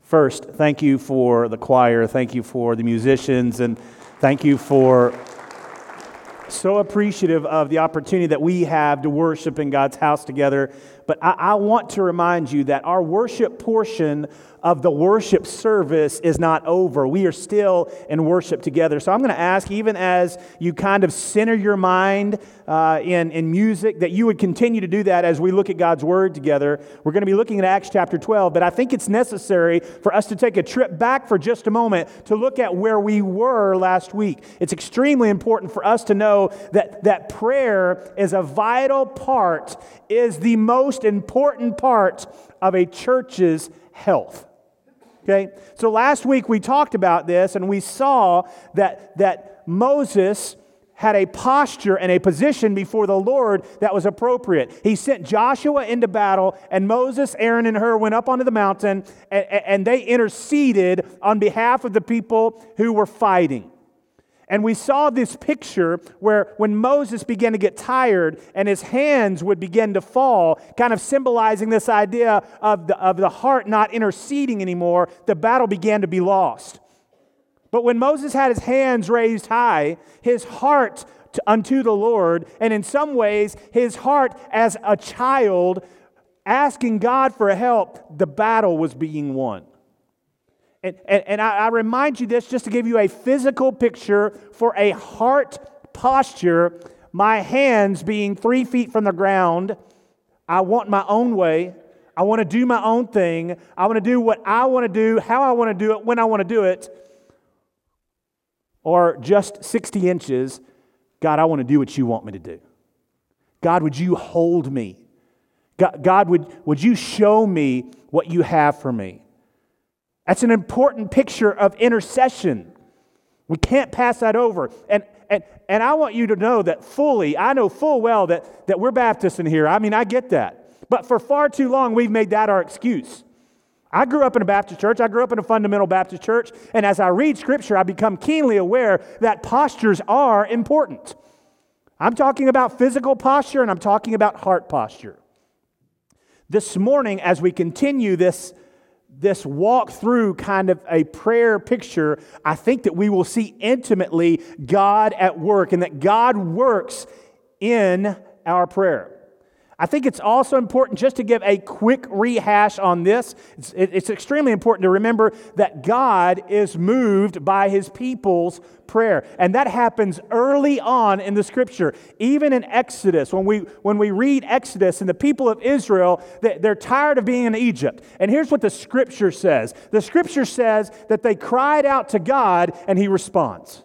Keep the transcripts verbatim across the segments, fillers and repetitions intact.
First, thank you for the choir, thank you for the musicians, and thank you for so appreciative of the opportunity that we have to worship in God's house together. But I, I want to remind you that our worship portion of the worship service is not over. We are still in worship together. So I'm going to ask, even as you kind of center your mind uh, in, in music, that you would continue to do that as we look at God's Word together. We're going to be looking at Acts chapter twelve, but I think it's necessary for us to take a trip back for just a moment to look at where we were last week. It's extremely important for us to know that, that prayer is a vital part, is the most important part of a church's health. Okay, so last week we talked about this, and we saw that, that Moses had a posture and a position before the Lord that was appropriate. He sent Joshua into battle, and Moses, Aaron, and Hur went up onto the mountain, and, and they interceded on behalf of the people who were fighting. And we saw this picture where when Moses began to get tired and his hands would begin to fall, kind of symbolizing this idea of the, of the heart not interceding anymore, the battle began to be lost. But when Moses had his hands raised high, his heart to, unto the Lord, and in some ways his heart as a child asking God for help, the battle was being won. And, and, and I, I remind you this just to give you a physical picture for a heart posture. My hands being three feet from the ground, I want my own way. I want to do my own thing. I want to do what I want to do, how I want to do it, when I want to do it. Or just sixty inches, God, I want to do what you want me to do. God, would you hold me? God, God would, would you show me what you have for me? That's an important picture of intercession. We can't pass that over. And and and I want you to know that fully, I know full well that, that we're Baptists in here. I mean, I get that. But for far too long, we've made that our excuse. I grew up in a Baptist church. I grew up in a fundamental Baptist church. And as I read Scripture, I become keenly aware that postures are important. I'm talking about physical posture, and I'm talking about heart posture. This morning, as we continue this this walk through kind of a prayer picture, I think that we will see intimately God at work, and that God works in our prayer. I think it's also important just to give a quick rehash on this. It's, it's extremely important to remember that God is moved by His people's prayer. And that happens early on in the Scripture. Even in Exodus, when we when we read Exodus and the people of Israel, they're tired of being in Egypt. And here's what the Scripture says. The Scripture says that they cried out to God and He responds.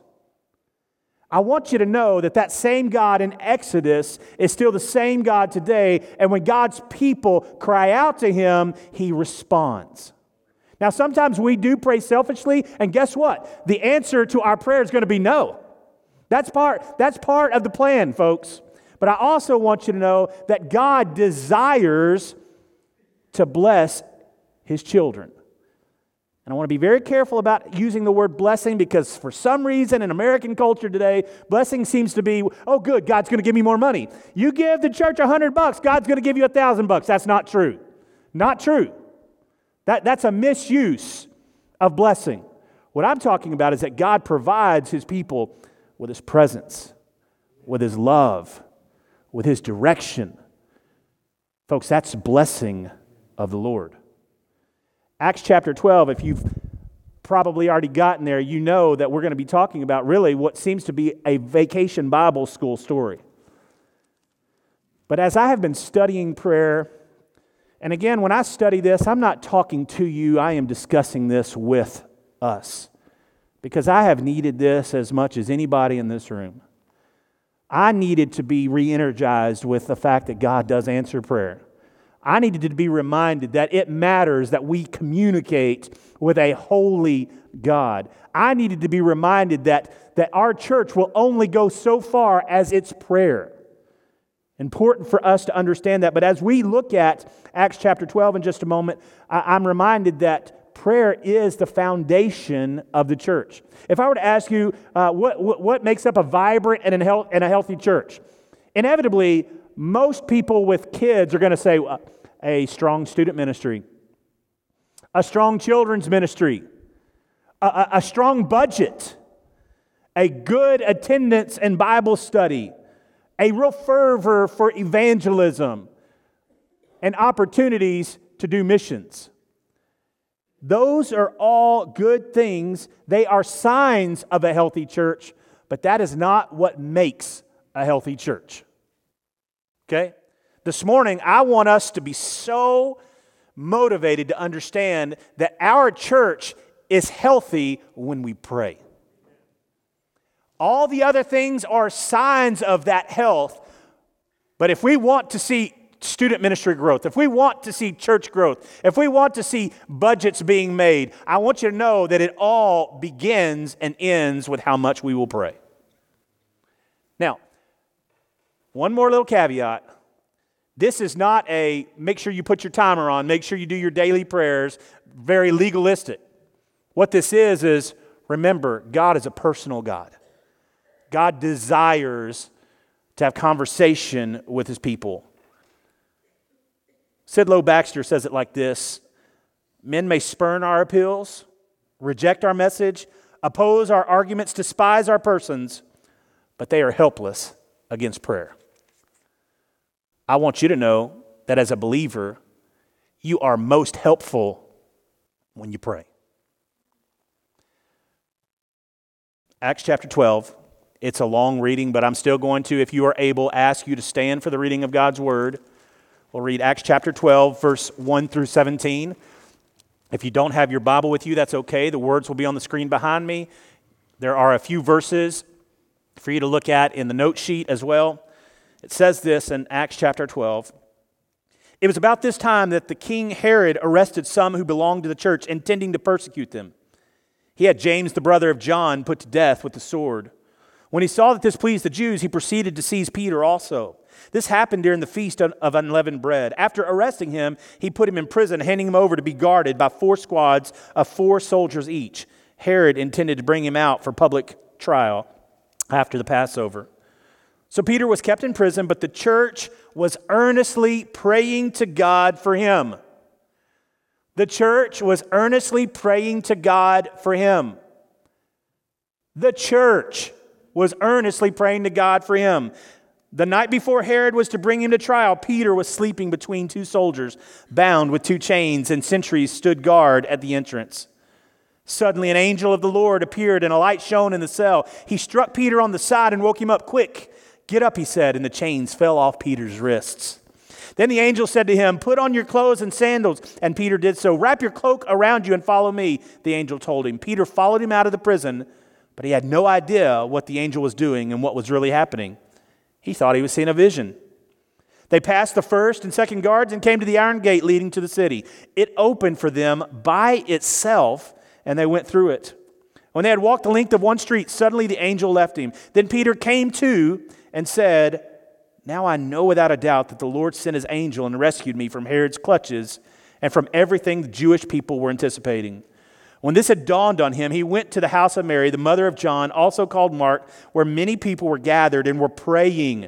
I want you to know that that same God in Exodus is still the same God today, and when God's people cry out to Him, He responds. Now, sometimes we do pray selfishly, and guess what? The answer to our prayer is going to be no. That's part, that's part of the plan, folks. But I also want you to know that God desires to bless His children. And I want to be very careful about using the word blessing, because for some reason in American culture today, blessing seems to be, oh good, God's going to give me more money. You give the church a hundred bucks, God's going to give you a thousand bucks. That's not true. Not true. That, that's a misuse of blessing. What I'm talking about is that God provides His people with His presence, with His love, with His direction. Folks, that's blessing of the Lord. Acts chapter twelve, if you've probably already gotten there, you know that we're going to be talking about really what seems to be a vacation Bible school story. But as I have been studying prayer, and again, when I study this, I'm not talking to you, I am discussing this with us, because I have needed this as much as anybody in this room. I needed to be re-energized with the fact that God does answer prayer. I needed to be reminded that it matters that we communicate with a holy God. I needed to be reminded that, that our church will only go so far as its prayer. Important for us to understand that. But as we look at Acts chapter twelve in just a moment, I, I'm reminded that prayer is the foundation of the church. If I were to ask you uh, what, what, what makes up a vibrant and a, health, and a healthy church, inevitably, most people with kids are going to say, uh, a strong student ministry, a strong children's ministry, a, a, a strong budget, a good attendance and Bible study, a real fervor for evangelism, and opportunities to do missions. Those are all good things. They are signs of a healthy church, but that is not what makes a healthy church. Okay? This morning, I want us to be so motivated to understand that our church is healthy when we pray. All the other things are signs of that health, but if we want to see student ministry growth, if we want to see church growth, if we want to see budgets being made, I want you to know that it all begins and ends with how much we will pray. Now, one more little caveat. This is not a make sure you put your timer on, make sure you do your daily prayers, very legalistic. What this is, is remember, God is a personal God. God desires to have conversation with His people. Sid Lowe Baxter says it like this: men may spurn our appeals, reject our message, oppose our arguments, despise our persons, but they are helpless against prayer. I want you to know that as a believer, you are most helpful when you pray. Acts chapter twelve. It's a long reading, but I'm still going to, if you are able, ask you to stand for the reading of God's Word. We'll read Acts chapter twelve, verse one through seventeen. If you don't have your Bible with you, that's okay. The words will be on the screen behind me. There are a few verses for you to look at in the note sheet as well. It says this in Acts chapter twelve. It was about this time that the king Herod arrested some who belonged to the church, intending to persecute them. He had James, the brother of John, put to death with the sword. When he saw that this pleased the Jews, he proceeded to seize Peter also. This happened during the feast of unleavened bread. After arresting him, he put him in prison, handing him over to be guarded by four squads of four soldiers each. Herod intended to bring him out for public trial after the Passover. So Peter was kept in prison, but the church was earnestly praying to God for him. The church was earnestly praying to God for him. The church was earnestly praying to God for him. The night before Herod was to bring him to trial, Peter was sleeping between two soldiers, bound with two chains, and sentries stood guard at the entrance. Suddenly an angel of the Lord appeared, and a light shone in the cell. He struck Peter on the side and woke him up. "Quick, get up," he said, and the chains fell off Peter's wrists. Then the angel said to him, "Put on your clothes and sandals." And Peter did so. "Wrap your cloak around you and follow me," the angel told him. Peter followed him out of the prison, but he had no idea what the angel was doing and what was really happening. He thought he was seeing a vision. They passed the first and second guards and came to the iron gate leading to the city. It opened for them by itself, and they went through it. When they had walked the length of one street, suddenly the angel left him. Then Peter came to and said, "Now I know without a doubt that the Lord sent His angel and rescued me from Herod's clutches and from everything the Jewish people were anticipating." When this had dawned on him, he went to the house of Mary, the mother of John, also called Mark, where many people were gathered and were praying.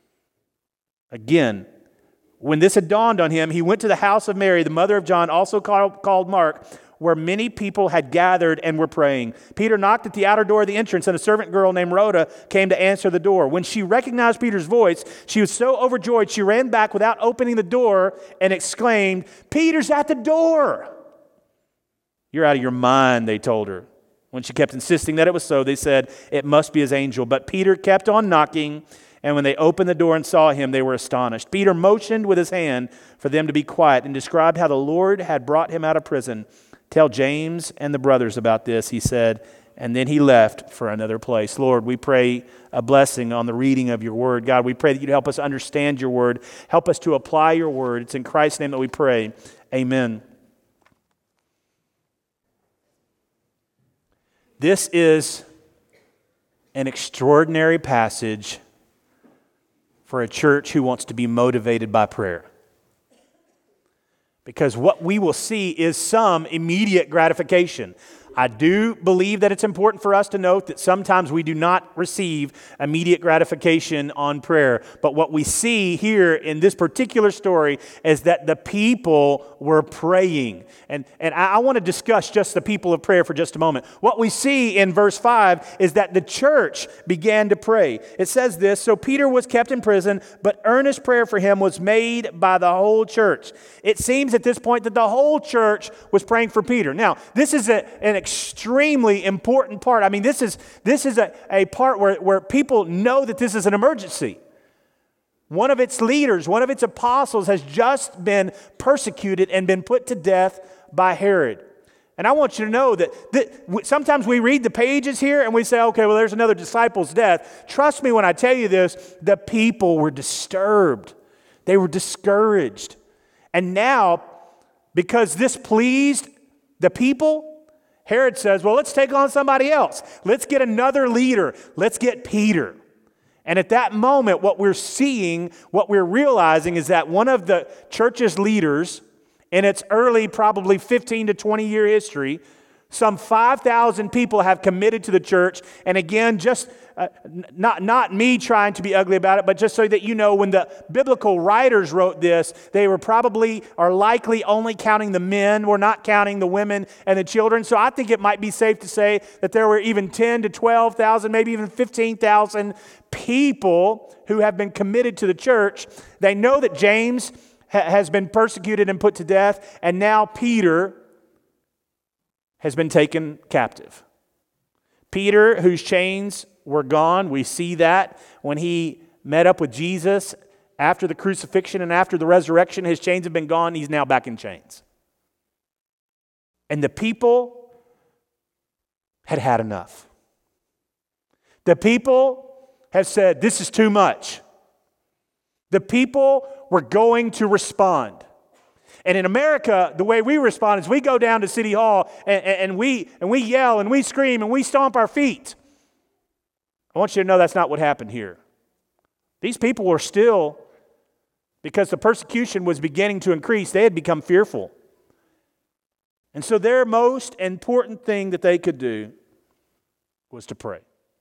Again, when this had dawned on him, he went to the house of Mary, the mother of John, also called, called Mark, where many people had gathered and were praying. Peter knocked at the outer door of the entrance, and a servant girl named Rhoda came to answer the door. When she recognized Peter's voice, she was so overjoyed she ran back without opening the door and exclaimed, "Peter's at the door!" "You're out of your mind," they told her. When she kept insisting that it was so, they said, "It must be his angel." But Peter kept on knocking, and when they opened the door and saw him, they were astonished. Peter motioned with his hand for them to be quiet and described how the Lord had brought him out of prison. "Tell James and the brothers about this," he said, and then he left for another place. Lord, we pray a blessing on the reading of your word. God, we pray that you'd help us understand your word. Help us to apply your word. It's in Christ's name that we pray. Amen. This is an extraordinary passage for a church who wants to be motivated by prayer. Because what we will see is some immediate gratification. I do believe that it's important for us to note that sometimes we do not receive immediate gratification on prayer. But what we see here in this particular story is that the people were praying. And, and I, I want to discuss just the people of prayer for just a moment. What we see in verse five is that the church began to pray. It says this, so Peter was kept in prison, but earnest prayer for him was made by the whole church. It seems at this point that the whole church was praying for Peter. Now, this is a, an extremely important part. I mean, this is this is a, a part where, where people know that this is an emergency. One of its leaders, one of its apostles has just been persecuted and been put to death by Herod. And I want you to know that, that sometimes we read the pages here and we say, okay, well, there's another disciple's death. Trust me when I tell you this, the people were disturbed. They were discouraged. And now, because this pleased the people, Herod says, well, let's take on somebody else. Let's get another leader. Let's get Peter. And at that moment, what we're seeing, what we're realizing is that one of the church's leaders in its early, probably fifteen to twenty year history, some five thousand people have committed to the church. And again, just uh, not, not me trying to be ugly about it, but just so that you know, when the biblical writers wrote this, they were probably or likely only counting the men, were not counting the women and the children. So I think it might be safe to say that there were even ten to twelve thousand, maybe even fifteen thousand people who have been committed to the church. They know that James ha- has been persecuted and put to death, and now Peter has been taken captive. Peter, whose chains were gone, we see that when he met up with Jesus after the crucifixion and after the resurrection, his chains have been gone, he's now back in chains. And the people had had enough. The people have said, this is too much. The people were going to respond. And in America, the way we respond is we go down to City Hall and, and, we, and we yell and we scream and we stomp our feet. I want you to know that's not what happened here. These people were still, because the persecution was beginning to increase, they had become fearful. And so their most important thing that they could do was to pray.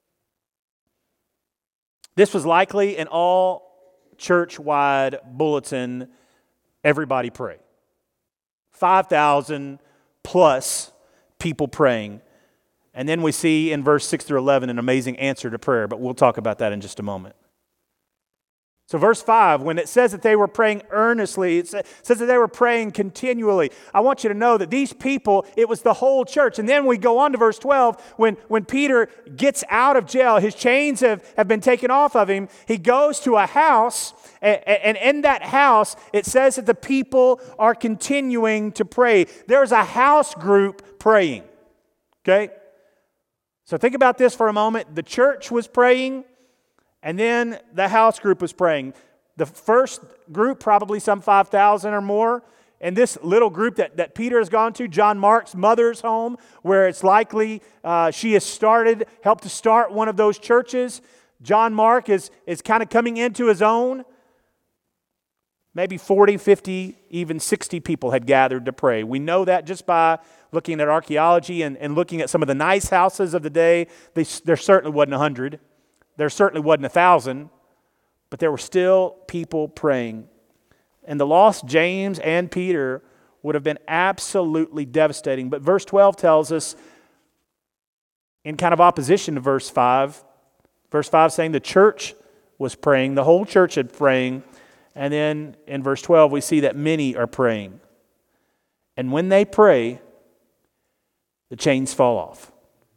This was likely an all church-wide bulletin, everybody pray. five thousand plus people praying. And then we see in verse six through eleven an amazing answer to prayer, but we'll talk about that in just a moment. So verse five, when it says that they were praying earnestly, it says that they were praying continually. I want you to know that these people, it was the whole church. And then we go on to verse twelve, when, when Peter gets out of jail, his chains have, have been taken off of him. He goes to a house, and, and in that house, it says that the people are continuing to pray. There's a house group praying, okay? So think about this for a moment. The church was praying, and then the house group was praying. The first group, probably some five thousand or more, and this little group that, that Peter has gone to, John Mark's mother's home, where it's likely uh, she has started, helped to start one of those churches. John Mark is, is kind of coming into his own. Maybe forty, fifty, even sixty people had gathered to pray. We know that just by looking at archaeology and, and looking at some of the nice houses of the day. They, there certainly wasn't a hundred. There certainly wasn't a thousand. But there were still people praying. And the loss of James and Peter would have been absolutely devastating. But verse twelve tells us, in kind of opposition to verse five, verse five saying the church was praying, the whole church had praying. And then in verse twelve, we see that many are praying. And when they pray, the chains fall off.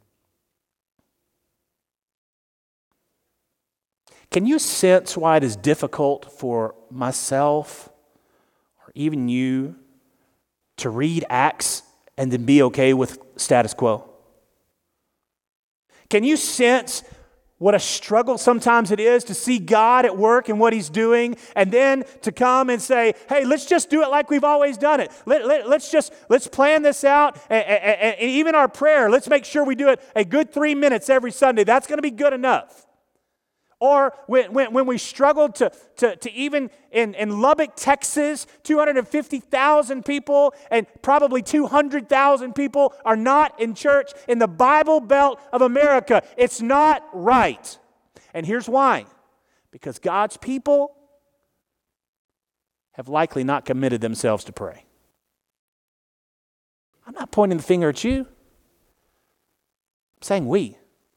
Can you sense why it is difficult for myself or even you to read Acts and then be okay with status quo? Can you sense what a struggle sometimes it is to see God at work and what He's doing, and then to come and say, hey, let's just do it like we've always done it. Let, let, let's just, let's plan this out. And, and, and even our prayer, let's make sure we do it a good three minutes every Sunday. That's going to be good enough. Or when, when, when we struggled to, to, to even in, in Lubbock, Texas, two hundred fifty thousand people and probably two hundred thousand people are not in church in the Bible Belt of America. It's not right. And here's why. Because God's people have likely not committed themselves to pray. I'm not pointing the finger at you. I'm saying we.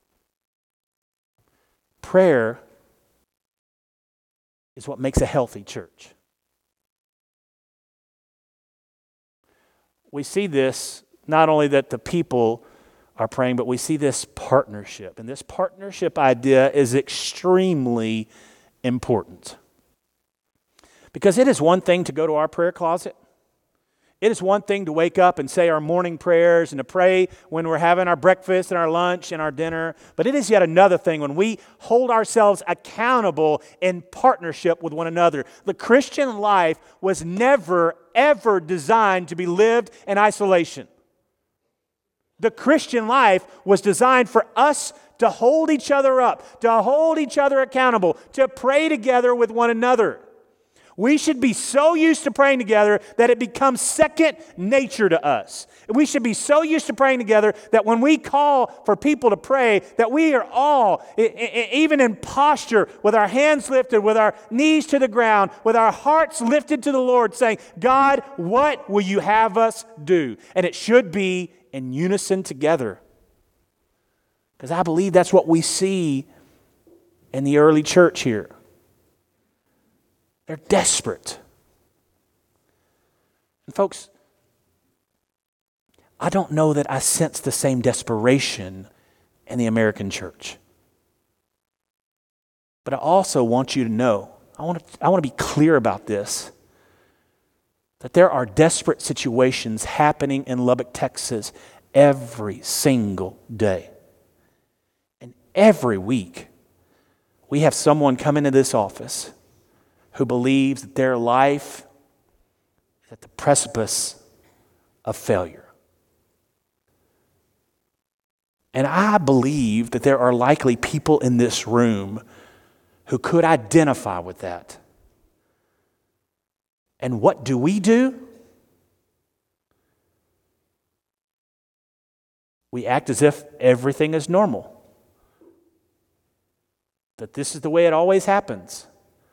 Prayer is what makes a healthy church. We see this, not only that the people are praying, but we see this partnership. And this partnership idea is extremely important. Because it is one thing to go to our prayer closet. It is one thing to wake up and say our morning prayers and to pray when we're having our breakfast and our lunch and our dinner. But it is yet another thing when we hold ourselves accountable in partnership with one another. The Christian life was never, ever designed to be lived in isolation. The Christian life was designed for us to hold each other up, to hold each other accountable, to pray together with one another. We should be so used to praying together that it becomes second nature to us. We should be so used to praying together that when we call for people to pray, that we are all, even in posture, with our hands lifted, with our knees to the ground, with our hearts lifted to the Lord, saying, God, what will you have us do? And it should be in unison together. Because I believe that's what we see in the early church here. They're desperate. And folks, I don't know that I sense the same desperation in the American church. But I also want you to know, I want to, I want to be clear about this, that there are desperate situations happening in Lubbock, Texas every single day. And every week, we have someone come into this office who believes that their life is at the precipice of failure. And I believe that there are likely people in this room who could identify with that. And what do we do? We act as if everything is normal. That this is the way it always happens.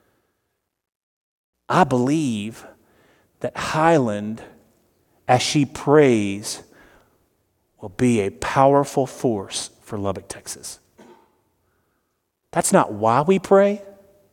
I believe that Highland, as she prays, will be a powerful force for Lubbock, Texas. That's not why we pray,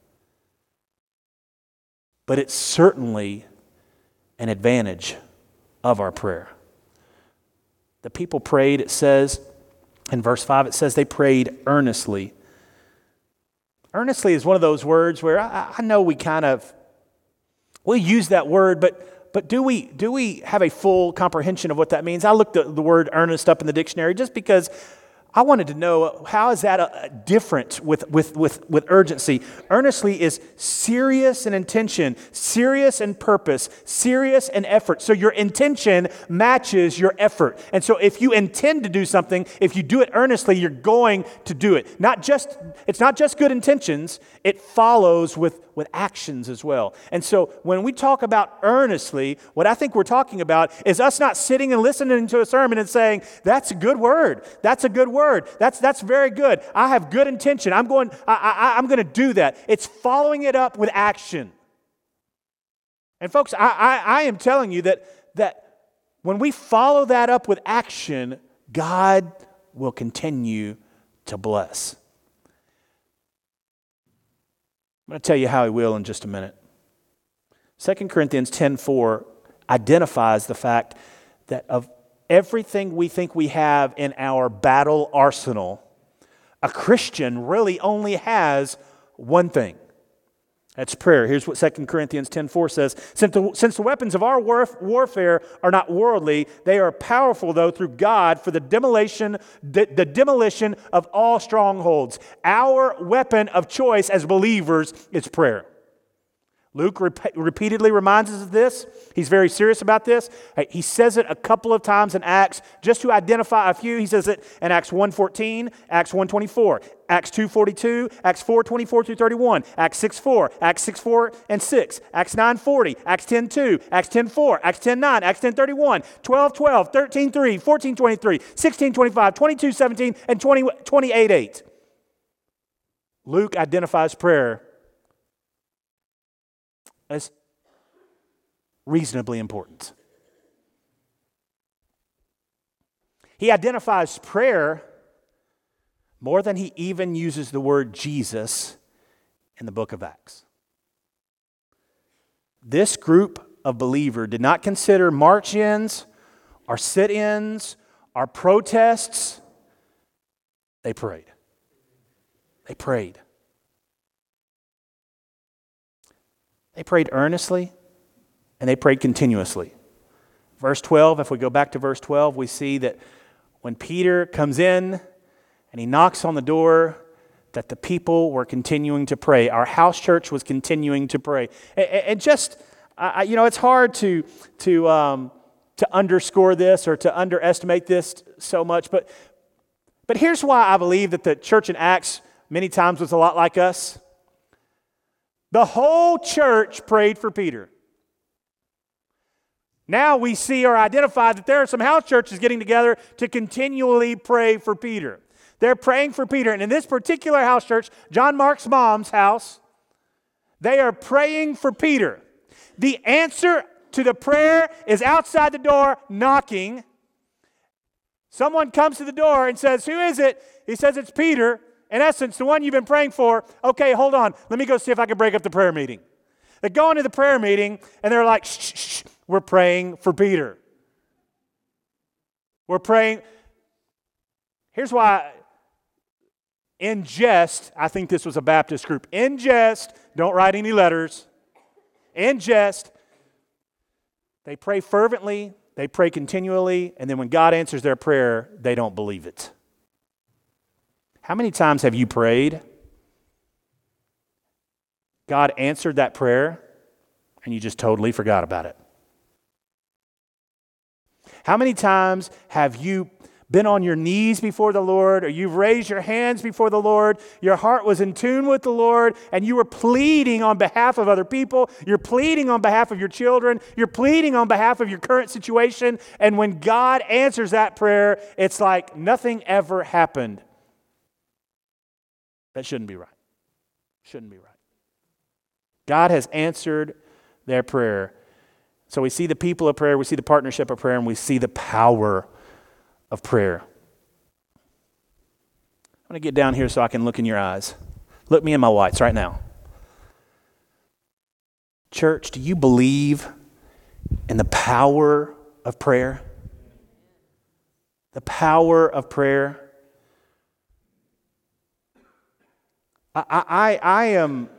but it's certainly an advantage of our prayer. The people prayed, it says, in verse five, it says they prayed earnestly. Earnestly is one of those words where I, I know we kind of We use that word, but but do we do we have a full comprehension of what that means? I looked the, the word earnest up in the dictionary just because I wanted to know, how is that a, a different with, with, with, with urgency? Earnestly is serious in intention, serious in purpose, serious in effort. So your intention matches your effort. And so if you intend to do something, if you do it earnestly, you're going to do it. Not just it's not just good intentions, it follows with, with actions as well. And so when we talk about earnestly, what I think we're talking about is us not sitting and listening to a sermon and saying, that's a good word. That's a good word. That's that's very good. I have good intention. I'm going, I, I, I'm going to do that. It's following it up with action. And folks, I, I, I am telling you that, that when we follow that up with action, God will continue to bless. I'm going to tell you how he will in just a minute. Second Corinthians ten four identifies the fact that of everything we think we have in our battle arsenal, a Christian really only has one thing. That's prayer. Here's what Second Corinthians ten four says. Since the, since the weapons of our warf- warfare are not worldly, they are powerful, though, through God for the demolition, the, the demolition of all strongholds. Our weapon of choice as believers is prayer. Luke rep- repeatedly reminds us of this. He's very serious about this. He says it a couple of times in Acts, just to identify a few. He says it in Acts one fourteen, Acts one twenty-four, Acts two forty-two, Acts four twenty-four through thirty-one, Acts six four, Acts six four and six, Acts nine forty, Acts ten two, Acts ten four, Acts ten nine, Acts ten thirty-one, twelve twelve, thirteen three, fourteen twenty-three, sixteen twenty-five, twenty-two seventeen, and twenty, twenty-eight eight. Luke identifies prayer as reasonably important. He identifies prayer more than he even uses the word Jesus in the book of Acts. This group of believers did not consider march-ins or sit-ins or protests. They prayed. They prayed. They prayed earnestly, and they prayed continuously. Verse twelve, if we go back to verse twelve, we see that when Peter comes in and he knocks on the door, that the people were continuing to pray. Our house church was continuing to pray. And just, you know, it's hard to to um, to underscore this or to underestimate this so much, but but here's why I believe that the church in Acts many times was a lot like us. The whole church prayed for Peter. Now we see or identify that there are some house churches getting together to continually pray for Peter. They're praying for Peter. And in this particular house church, John Mark's mom's house, they are praying for Peter. The answer to the prayer is outside the door knocking. Someone comes to the door and says, "Who is it?" He says, "It's Peter. In essence, the one you've been praying for." "Okay, hold on. Let me go see if I can break up the prayer meeting." They go into the prayer meeting, and they're like, shh, shh, shh, we're praying for Peter. We're praying. Here's why, in jest, I think this was a Baptist group. In jest, don't write any letters. In jest, they pray fervently, they pray continually, and then when God answers their prayer, they don't believe it. How many times have you prayed? God answered that prayer, and you just totally forgot about it. How many times have you been on your knees before the Lord, or you've raised your hands before the Lord, your heart was in tune with the Lord, and you were pleading on behalf of other people, you're pleading on behalf of your children, you're pleading on behalf of your current situation, and when God answers that prayer, it's like nothing ever happened. That shouldn't be right. Shouldn't be right. God has answered their prayer. So we see the people of prayer, we see the partnership of prayer, and we see the power of prayer. I'm going to get down here so I can look in your eyes. Look me in my whites right now. Church, do you believe in the power of prayer? The power of prayer. I, I, I am,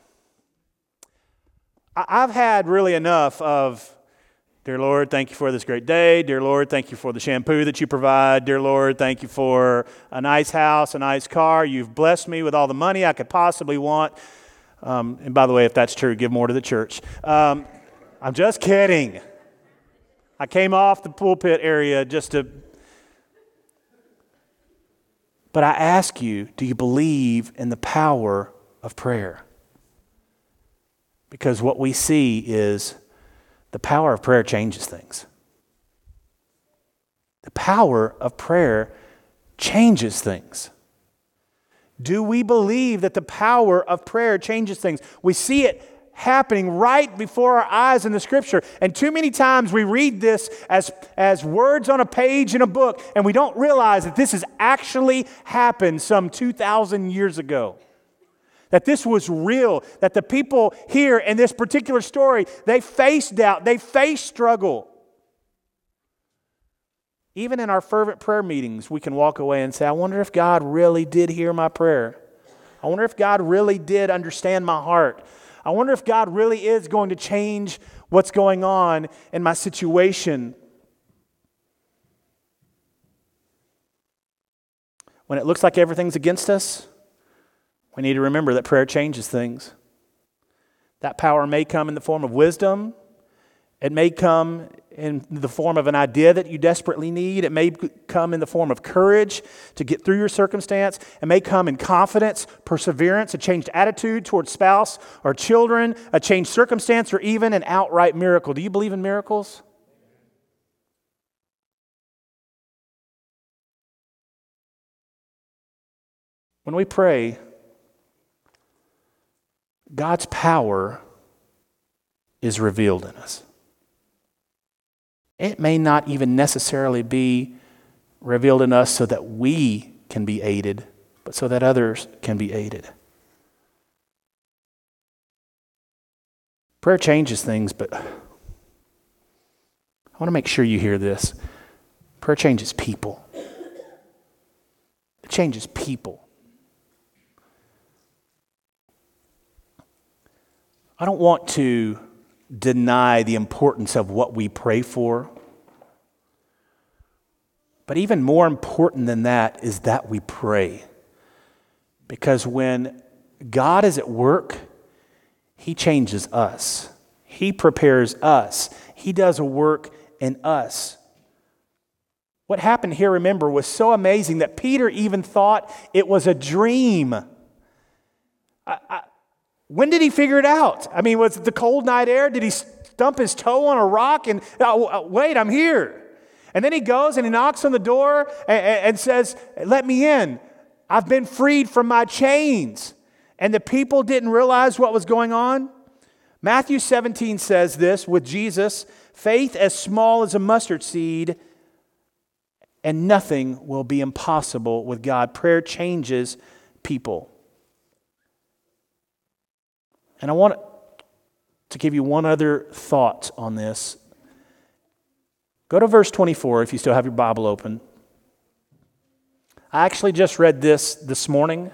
I've had really enough of, dear Lord, thank you for this great day. Dear Lord, thank you for the shampoo that you provide. Dear Lord, thank you for a nice house, a nice car. You've blessed me with all the money I could possibly want. Um, and by the way, if that's true, give more to the church. Um, I'm just kidding. I came off the pulpit area just to... But I ask you, do you believe in the power of prayer? Because what we see is the power of prayer changes things. The power of prayer changes things. Do we believe that the power of prayer changes things? We see it happening right before our eyes in the Scripture. And too many times we read this as, as words on a page in a book, and we don't realize that this has actually happened some two thousand years ago. That this was real, that the people here in this particular story, they faced doubt, they faced struggle. Even in our fervent prayer meetings, we can walk away and say, I wonder if God really did hear my prayer. I wonder if God really did understand my heart. I wonder if God really is going to change what's going on in my situation. When it looks like everything's against us, we need to remember that prayer changes things. That power may come in the form of wisdom. It may come in the form of an idea that you desperately need. It may come in the form of courage to get through your circumstance. It may come in confidence, perseverance, a changed attitude towards spouse or children, a changed circumstance, or even an outright miracle. Do you believe in miracles? When we pray, God's power is revealed in us. It may not even necessarily be revealed in us so that we can be aided, but so that others can be aided. Prayer changes things, but I want to make sure you hear this. Prayer changes people. It changes people. I don't want to deny the importance of what we pray for. But even more important than that is that we pray. Because when God is at work, He changes us. He prepares us. He does a work in us. What happened here, remember, was so amazing that Peter even thought it was a dream. I, I, When did he figure it out? I mean, was it the cold night air? Did he stump his toe on a rock and, oh, wait, I'm here? And then he goes and he knocks on the door and, and says, let me in. I've been freed from my chains. And the people didn't realize what was going on. Matthew seventeen says this with Jesus, faith as small as a mustard seed, and nothing will be impossible with God. Prayer changes people. And I want to give you one other thought on this. Go to verse twenty-four if you still have your Bible open. I actually just read this this morning,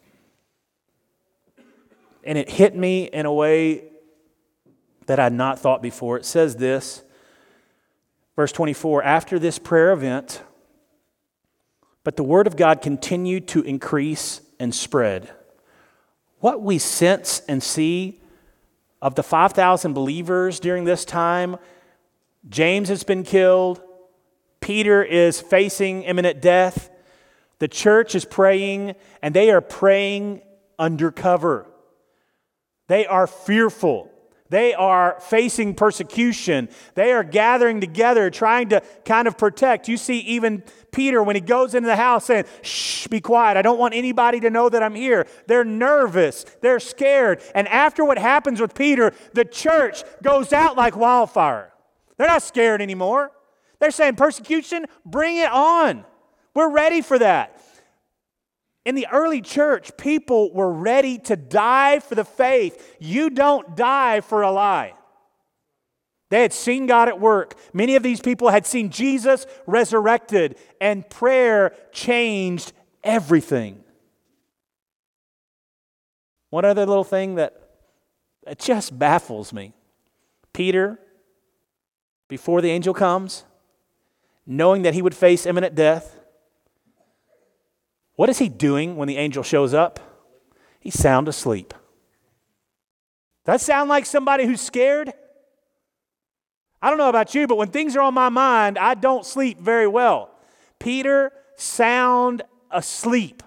and it hit me in a way that I had not thought before. It says this, verse twenty-four, after this prayer event, but the word of God continued to increase and spread. What we sense and see of the five thousand believers during this time, James has been killed. Peter is facing imminent death. The church is praying, and they are praying undercover. They are fearful. They are facing persecution. They are gathering together, trying to kind of protect. You see even Peter, when he goes into the house saying, shh, be quiet. I don't want anybody to know that I'm here. They're nervous. They're scared. And after what happens with Peter, the church goes out like wildfire. They're not scared anymore. They're saying, persecution, bring it on. We're ready for that. In the early church, people were ready to die for the faith. You don't die for a lie. They had seen God at work. Many of these people had seen Jesus resurrected, and prayer changed everything. One other little thing that it just baffles me. Peter, before the angel comes, knowing that he would face imminent death, what is he doing when the angel shows up? He's sound asleep. Does that sound like somebody who's scared? I don't know about you, but when things are on my mind, I don't sleep very well. Peter, sound asleep.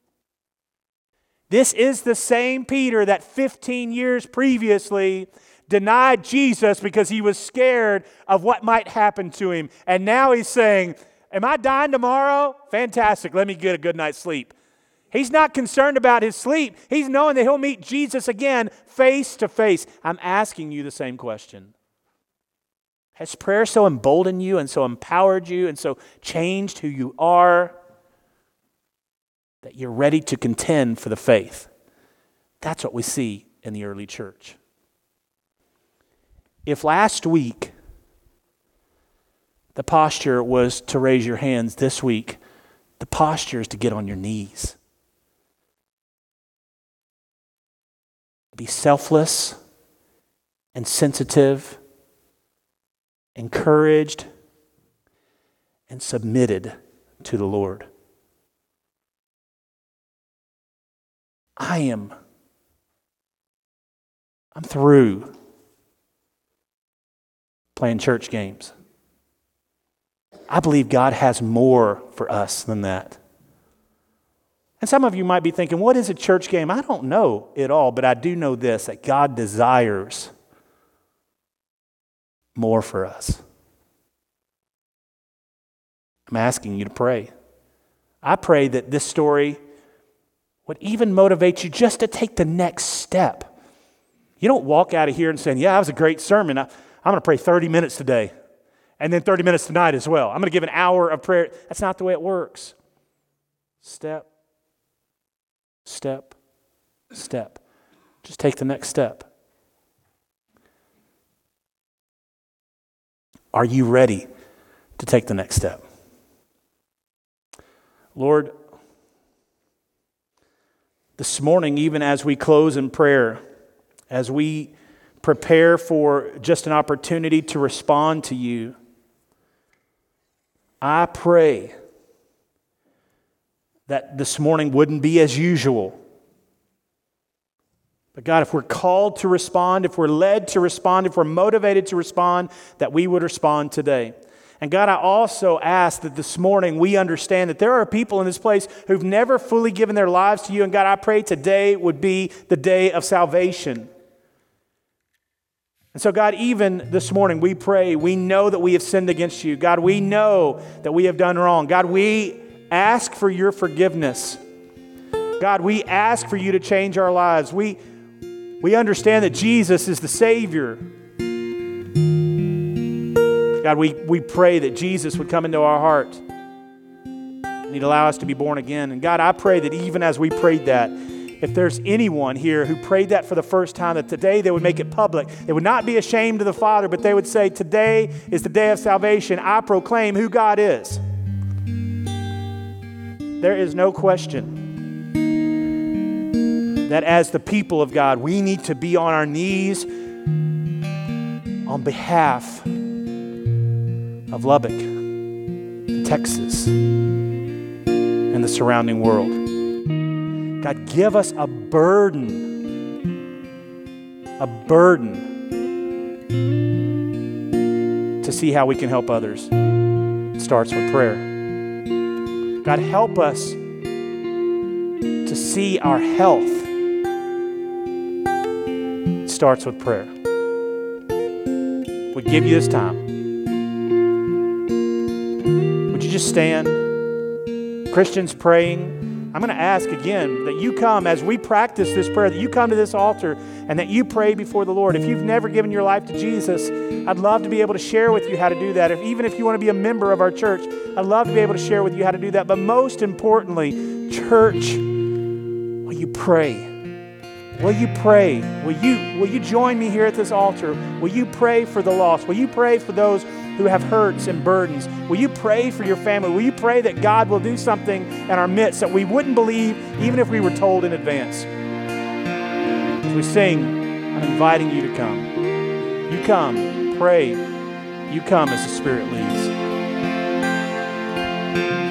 This is the same Peter that fifteen years previously denied Jesus because he was scared of what might happen to him. And now he's saying, am I dying tomorrow? Fantastic. Let me get a good night's sleep. He's not concerned about his sleep. He's knowing that he'll meet Jesus again face to face. I'm asking you the same question. Has prayer so emboldened you and so empowered you and so changed who you are that you're ready to contend for the faith? That's what we see in the early church. If last week the posture was to raise your hands, this week the posture is to get on your knees. Be selfless and sensitive, encouraged and submitted to the Lord. I am, I'm through playing church games. I believe God has more for us than that. And some of you might be thinking, what is a church game? I don't know it all, but I do know this, that God desires more for us. I'm asking you to pray. I pray that this story would even motivate you just to take the next step. You don't walk out of here and saying, yeah, that was a great sermon. I, I'm going to pray thirty minutes today and then thirty minutes tonight as well. I'm going to give an hour of prayer. That's not the way it works. Step, step, step. Just take the next step. Are you ready to take the next step? Lord, this morning, even as we close in prayer, as we prepare for just an opportunity to respond to you, I pray that this morning wouldn't be as usual. But God, if we're called to respond, if we're led to respond, if we're motivated to respond, that we would respond today. And God, I also ask that this morning we understand that there are people in this place who've never fully given their lives to you. And God, I pray today would be the day of salvation. And so God, even this morning we pray, we know that we have sinned against you. God, we know that we have done wrong. God, we ask for your forgiveness. God, we ask for you to change our lives. We, we understand that Jesus is the Savior. God, we, we pray that Jesus would come into our heart and He'd allow us to be born again. And God, I pray that even as we prayed that, if there's anyone here who prayed that for the first time, that today they would make it public. They would not be ashamed of the Father, but they would say, today is the day of salvation. I proclaim who God is. There is no question that as the people of God, we need to be on our knees on behalf of Lubbock, Texas, and the surrounding world. God, give us a burden, a burden to see how we can help others. It starts with prayer. God, help us to see our health. It starts with prayer. We give you this time. Would you just stand? Christians praying. I'm going to ask again that you come as we practice this prayer, that you come to this altar and that you pray before the Lord. If you've never given your life to Jesus, I'd love to be able to share with you how to do that. If, even if you want to be a member of our church, I'd love to be able to share with you how to do that. But most importantly, church, will you pray? Will you pray? Will you, will you join me here at this altar? Will you pray for the lost? Will you pray for those who have hurts and burdens? Will you pray for your family? Will you pray that God will do something in our midst that we wouldn't believe even if we were told in advance? As we sing, I'm inviting you to come. You come, pray. You come as the Spirit leads.